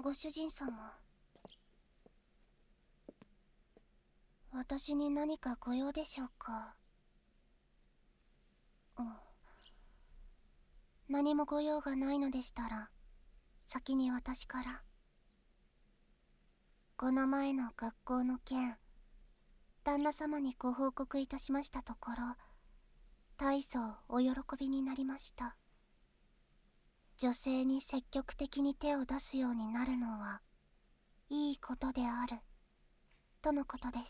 ご主人様、私に何かご用でしょうか？何もご用がないのでしたら、先に私から。この前の学校の件、旦那様にご報告いたしましたところ、大層お喜びになりました。女性に積極的に手を出すようになるのはいいことであるとのことです。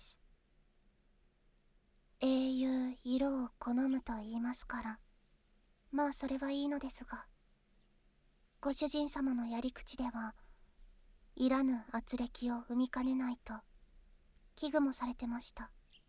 英雄色を好むと言いますから、まあそれはいいのですが、ご主人様のやり口ではいらぬ圧力を生みかねないと危惧もされてました。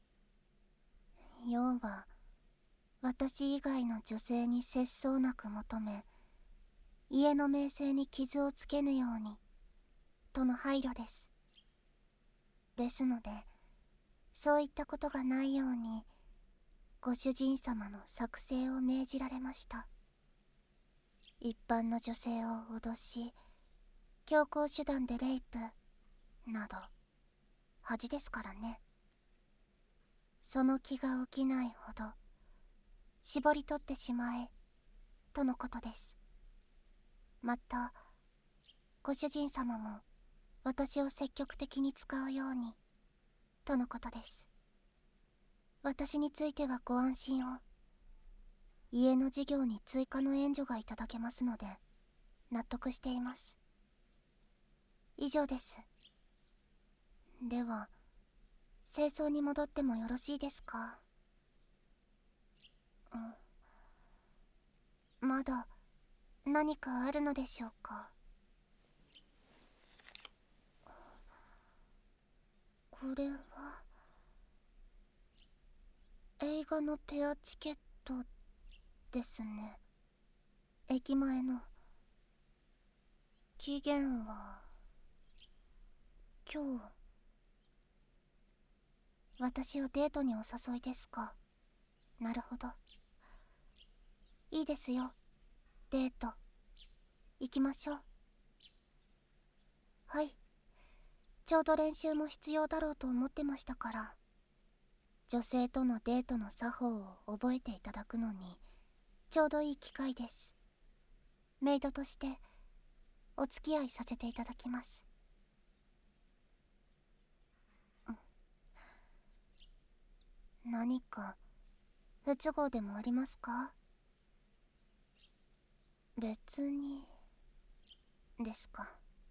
要は私以外の女性に節操なく求め、家の名声に傷をつけぬようにとの配慮です。ですので、そういったことがないようにご主人様の作成を命じられました。一般の女性を脅し、強行手段でレイプなど恥ですからね。その気が起きないほど絞り取ってしまえとのことです。またご主人様も私を積極的に使うようにとのことです。私についてはご安心を。家の事業に追加の援助がいただけますので納得しています。以上です。では清掃に戻ってもよろしいですか？まだ何かあるのでしょうか？これは映画のペアチケットですね。駅前の。期限は今日。私をデートにお誘いですか？なるほど。いいですよ、デート行きましょう。はい、ちょうど練習も必要だろうと思ってましたから。女性とのデートの作法を覚えていただくのにちょうどいい機会です。メイドとしてお付き合いさせていただきます。何か不都合でもありますか？別にですか。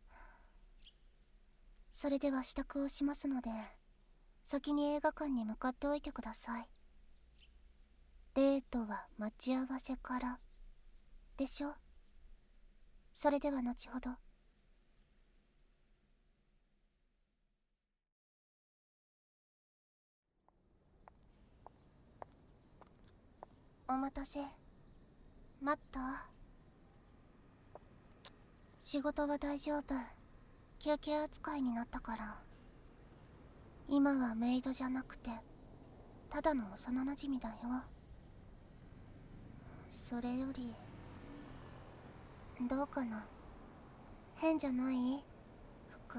それでは支度をしますので、先に映画館に向かっておいてください。デートは待ち合わせからでしょ。それでは後ほど。お待たせ。待った？仕事は大丈夫。休憩扱いになったから。今はメイドじゃなくてただの幼馴染だよ。それよりどうかな？変じゃない？服。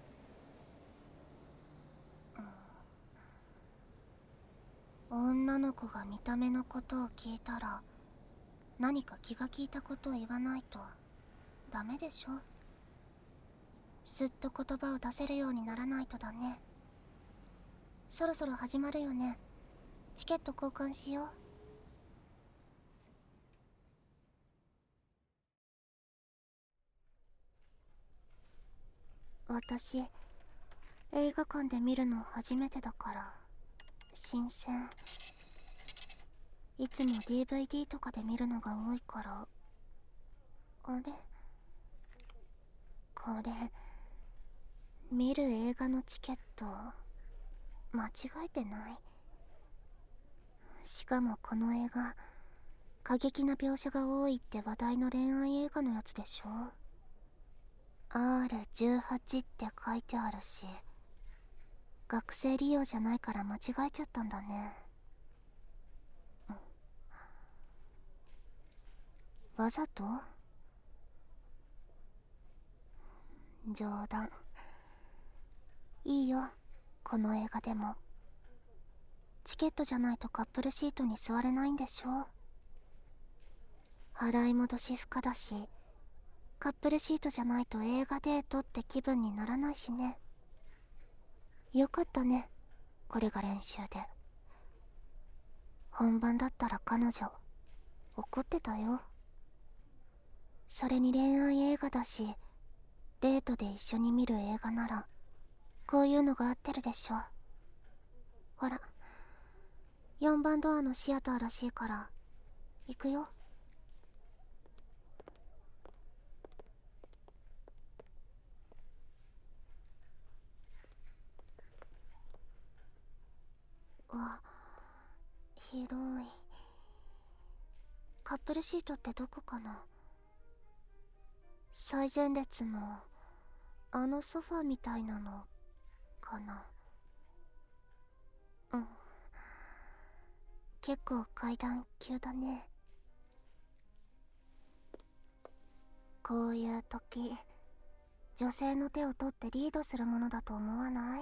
女の子が見た目のことを聞いたら何か気が利いたことを言わないとダメでしょ。すっと言葉を出せるようにならないとだね。そろそろ始まるよね。チケット交換しよう。私映画館で見るの初めてだから新鮮。いつも DVD とかで見るのが多いから。あれ、これ見る映画のチケット間違えてない？しかもこの映画過激な描写が多いって話題の恋愛映画のやつでしょ。 R18 って書いてあるし、学生利用じゃないから間違えちゃったんだね。わざと？ 冗談。いいよ、この映画でも。チケットじゃないとカップルシートに座れないんでしょ。払い戻し不可だし、カップルシートじゃないと映画デートって気分にならないしね。よかったね、これが練習で。本番だったら彼女怒ってたよ。それに恋愛映画だし、デートで一緒に見る映画ならこういうのが合ってるでしょ。ほら、4番ドアのシアターらしいから行くよ。あ、広い。カップルシートってどこかな。最前列のあのソファーみたいなのかな。うん、結構階段急だね。こういう時、女性の手を取ってリードするものだと思わない？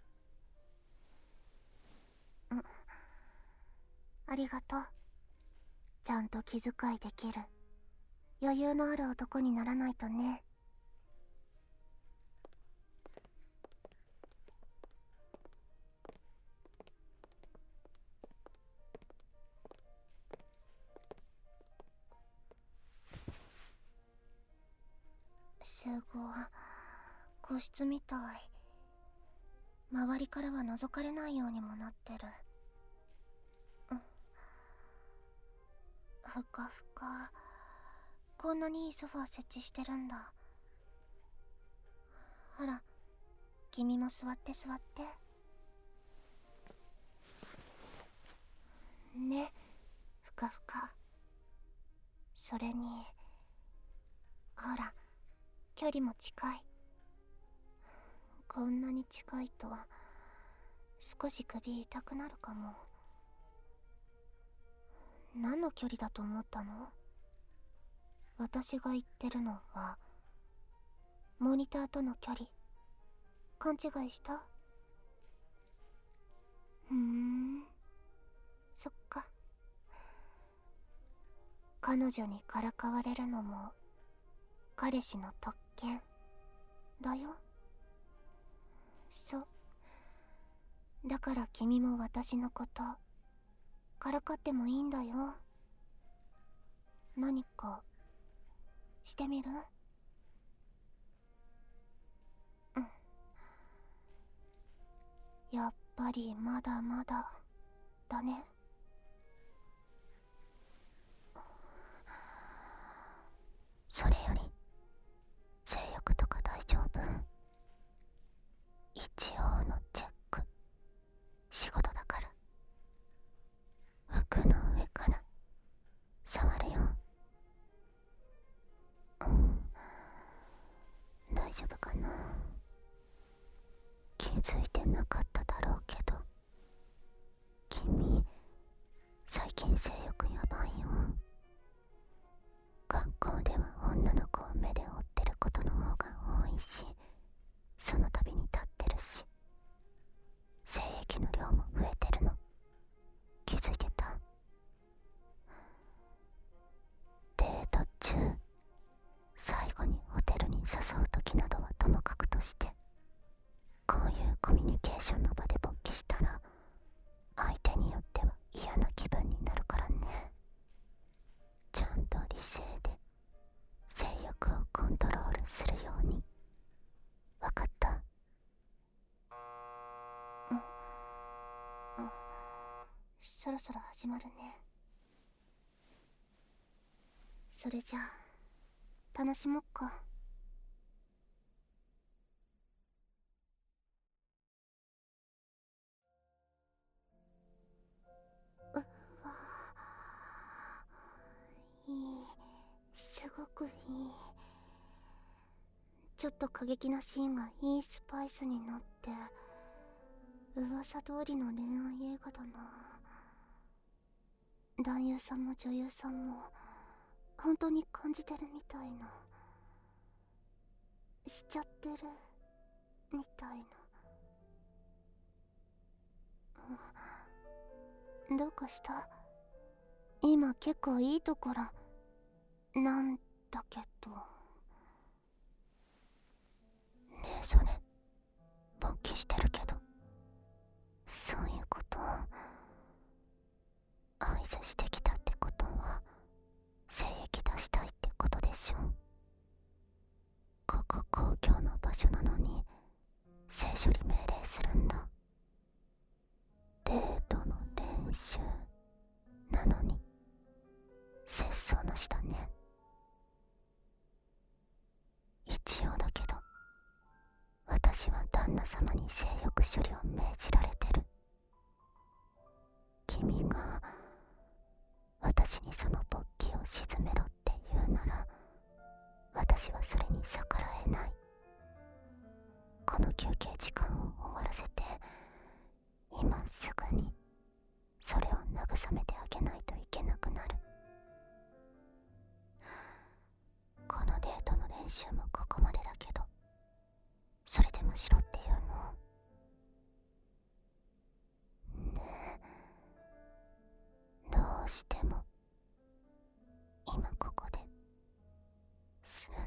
うん、ありがとう。ちゃんと気遣いできる余裕のある男にならないとね。すごい、個室みたい。周りからは覗かれないようにもなってる。うん、ふかふか。こんなにいいソファー設置してるんだ。ほら、君も座って座って。ね、ふかふか。それに、ほら、距離も近い。こんなに近いと少し首痛くなるかも。何の距離だと思ったの？私が言ってるのはモニターとの距離。勘違いした？そっか。彼女にからかわれるのも彼氏の特権だよ。そう。だから君も私のことからかってもいいんだよ。何かしてみる？うん。やっぱりまだまだだね。それより性欲とか大丈夫？一応のチェック。仕事だから。服の上から触るよ。うん、大丈夫かな。気づいてなかっただろうけど、君最近性欲やばいよ。学校では女の子を目で追ってることの方が多いし、その度に立ってるし、精液の量も増えてるの。気づいてた？デート中、最後にホテルに誘う時などはともかくとして、こういうコミュニケーションの場で勃起したら相手によっては嫌な気分になるからね。ちゃんと理性で性欲をコントロールするように。わかった？うん、あ、そろそろ始まるね。それじゃあ楽しもっか。うわ、いい、すごくいい。ちょっと過激なシーンがいいスパイスになって、噂通りの恋愛映画だな。男優さんも女優さんも、本当に感じてるみたいな。 しちゃってるみたいな。どうかした？今結構いいところなんだけど。ねえ、それ勃起してるけど、そういうこと合図してきたってことは精液出したいってことでしょ。ここ公共の場所なのに性処理命令するんだ。デートの練習なのに節操なしだね。一応だけど私は旦那様に性欲処理を命じられてる。君が私にその勃起を鎮めろって言うなら、私はそれに逆らえない。この休憩時間を終わらせて今すぐにそれを慰めてあげないといけなくなる。このデートの練習もここまでだけど、それでもしろっていうの？ねえ、どうしても今ここでする？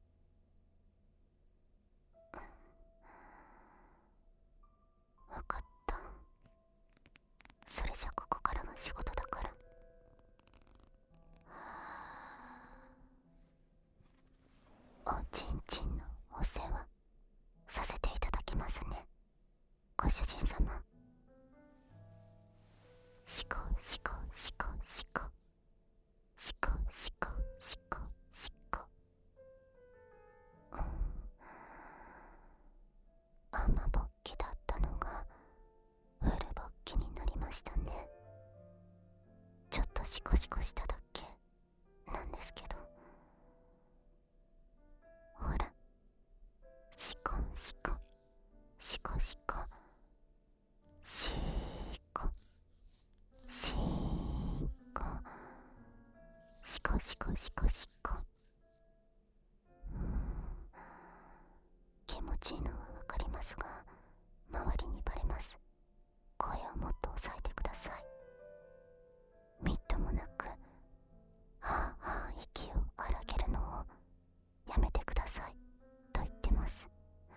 わかった。それじゃここからは仕事だから。おちんちんのお世話させていただきますね、ご主人様。しこしこしこしこしこしこしこしこ。雨ぼっきだったのがフルぼっきになりましたね。ちょっとシコシコしただけなんですけど、ほら、シコシコシコシコシコシコシコシコシコシコ。気持ちいいのはわかりますが、周りにバレます。声をもっと抑えてください。みっともなくはあはあ息を荒げるのをやめてくださいと言ってます。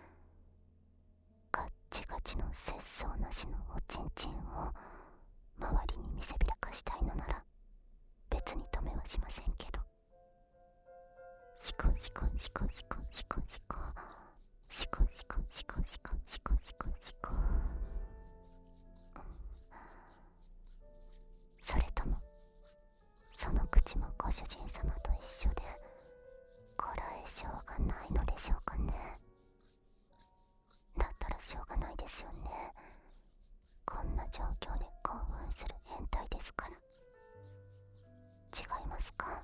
ガッチガチの節操なしのおちんちんを周りに見せびらかしたいのなら別に止めはしませんけど、シコシコシコシコシコシコシコシコシコシコシコシコシコ。それともその口もご主人様と一緒でこらえ性がないのでしょうかね。だったらしょうがないですよね。こんな状況で興奮する変態ですから。違いますか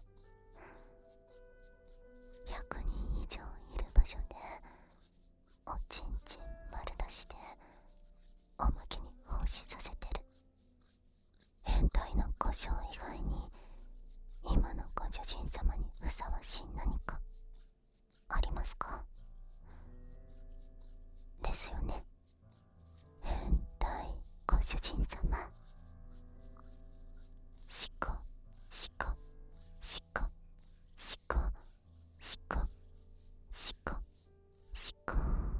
？100人以上いる場所でおちんちん丸出しでおまけに放心させてる変態の故障以外に今のご主人様にふさわしい何かありますか？ですよね、変態ご主人様。シコシコシコシコシコシコシコ。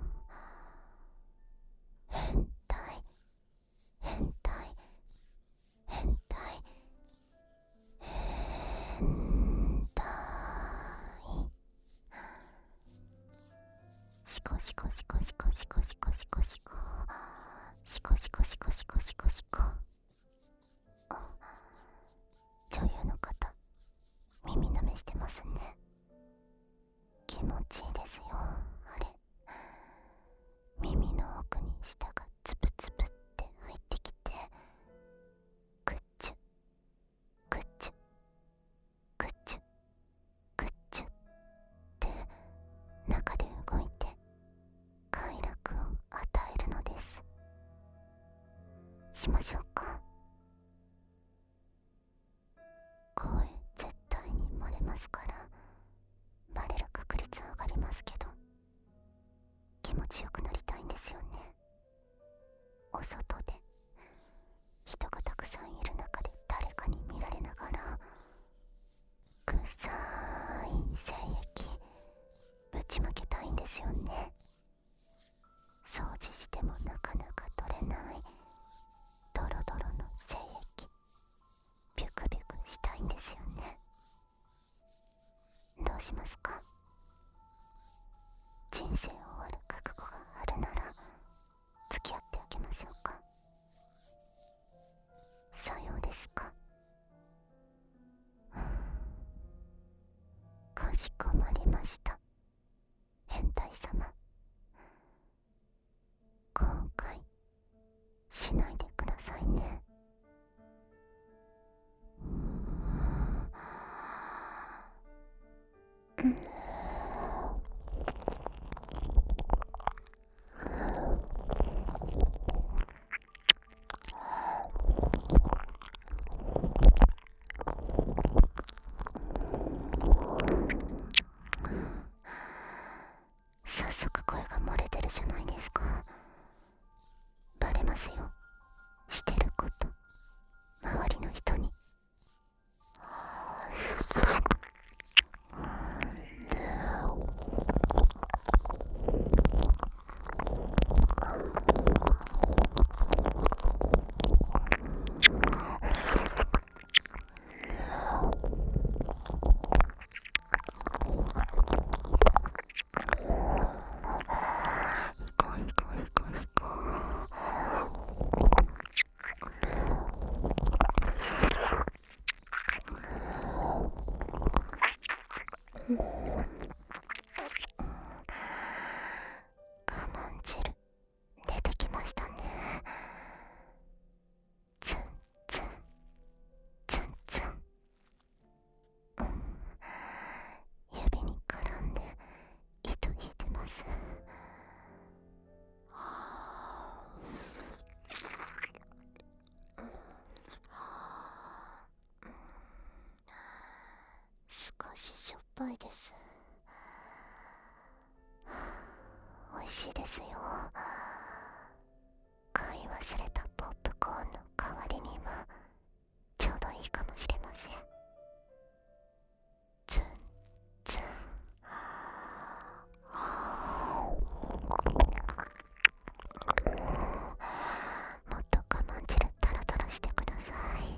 変態変態変態変態。シコシコシコシコシコシコシコシコシコシコシコシコシコシコ。女優の方、耳舐めしてますね。気持ちいいですよ、あれ。耳の奥に舌がツブツブって入ってきて、グッチュグッチュグッチュグッチュって中で動いて快楽を与えるのです。しましょうか？声絶対に漏れますからバレる確率上がりますけど、 ですよね。お外で人がたくさんいる中で誰かに見られながら臭い精液ぶちまけたいんですよね。掃除してもなかなか取れないドロドロの精液ビュクビュクしたいんですよね。どうしますか？人生を終わる覚悟があるなら付き合ってあげましょうか。さようですか。かしこまりました。変態様、後悔しないでくださいね。早速声が漏れてるじゃないですか。バレますよ、してること、周りの人に。我慢汁出てきましたね。ツンツンツンツン、指に絡んで糸引いてます。少ししょっぱいです。美味しいですよ。買い忘れたポップコーンの代わりにもちょうどいいかもしれません。ツンツン、もっと我慢汁タラタラしてください。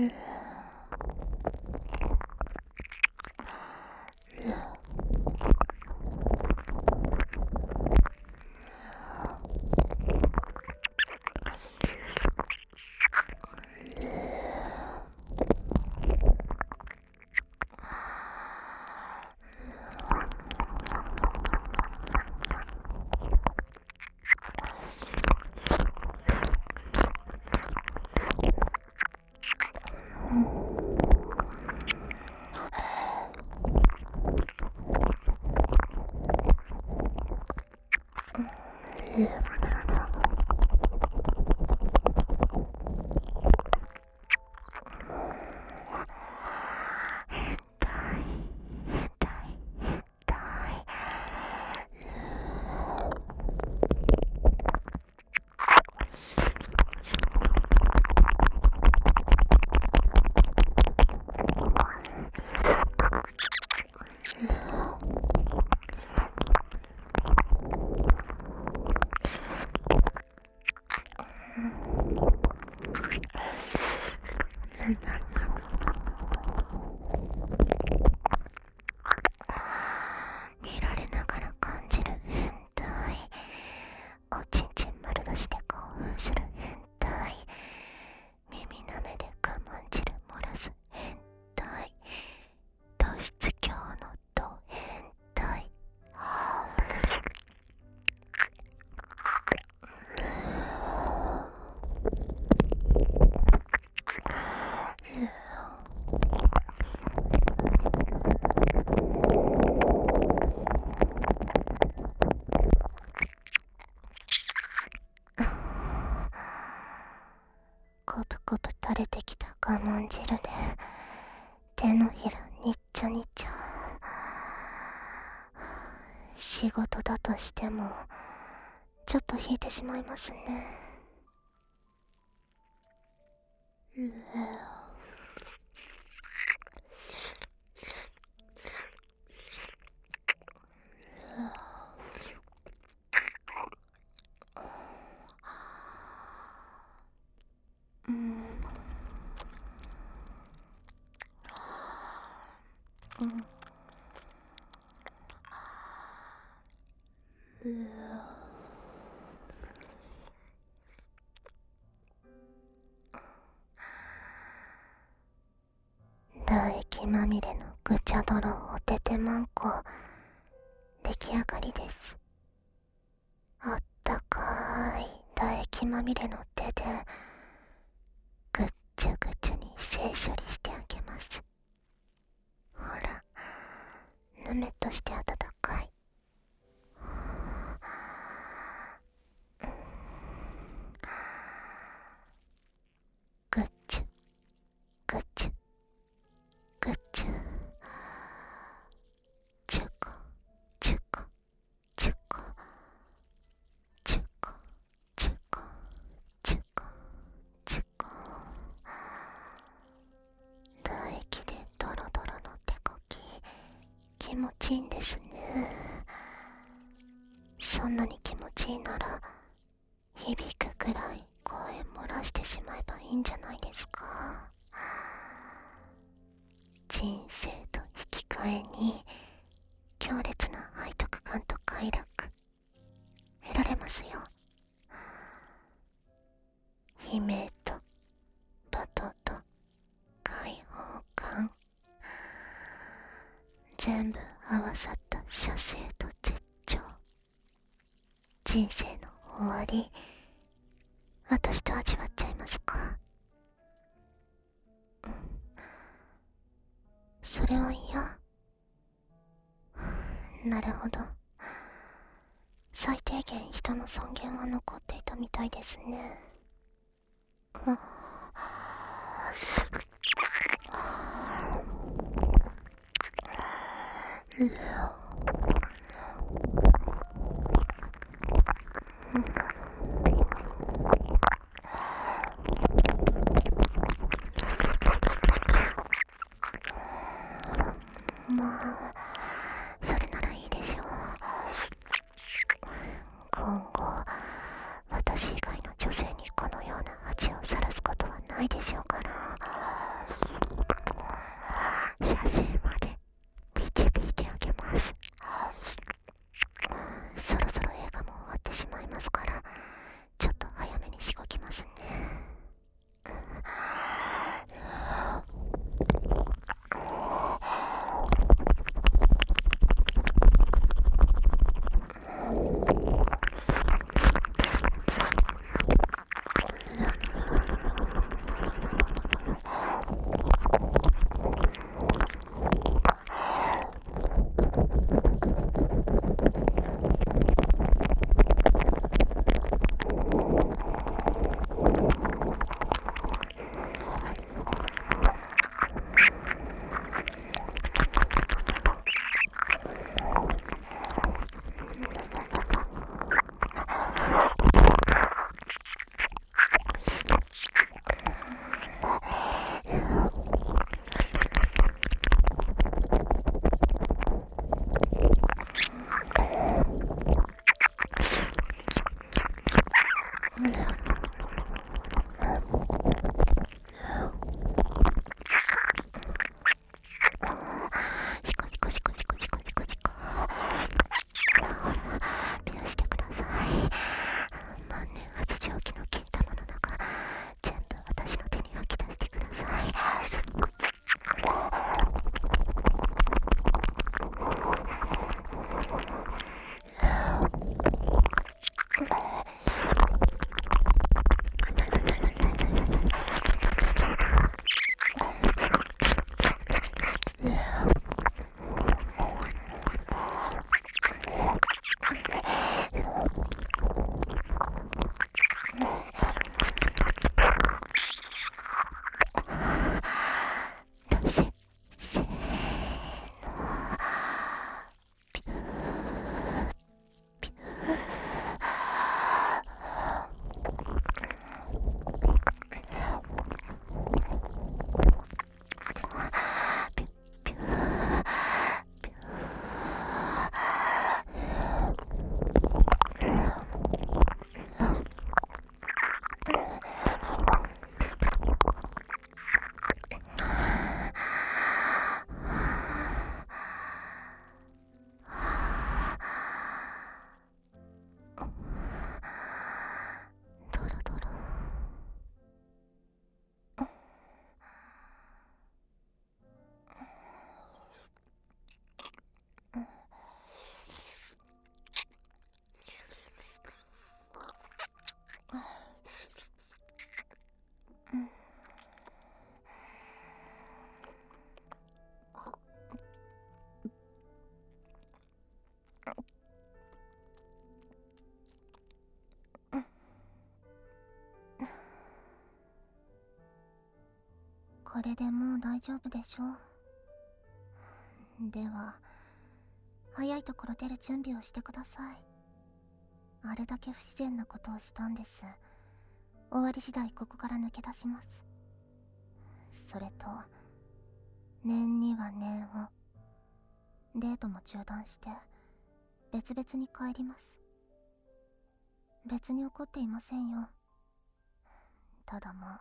見られながら感じる変態、おちんちん丸出しで興奮する変態、耳なめで我慢汁漏らす変態、露出狂のド変態。コブコブ垂れてきた我慢汁で手のひらにっちゃにっちゃ。仕事だとしてもちょっと引いてしまいますね。唾液まみれのぐちゃ泥おててまんこ出来上がりです。あったかい唾液まみれの手でぐっちゅぐちゅに性処理してあげます。ほら、ぬめっとして温かい。ぐっちゅぐっちゅぐっちゅ、ちゅこちゅこちゅこちゅこちゅこちゅこちゅこ。唾液でドロドロの手こき気持ちいいんですね。そんなに気持ちいいなら響くくらい声漏らしてしまえばいいんじゃないですか。人生と引き換えに強烈な背徳感と快楽得られますよ。悲鳴と罵倒と解放感、全部合わさった射精と絶頂。人生の終わり、私と味わっちゃいますか。それは嫌。なるほど。最低限人の尊厳は残っていたみたいですね。まあ、それならいいでしょう。今後、私以外の女性にこのような恥をさらすことはないでしょうから。 これでもう大丈夫でしょう。では早いところ出る準備をしてください。あれだけ不自然なことをしたんです。終わり次第ここから抜け出します。それと念には念を。デートも中断して別々に帰ります。別に怒っていませんよ。ただもう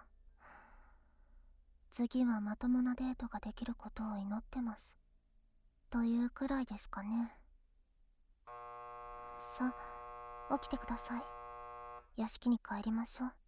次はまともなデートができることを祈ってますというくらいですかね。さあ起きてください。屋敷に帰りましょう。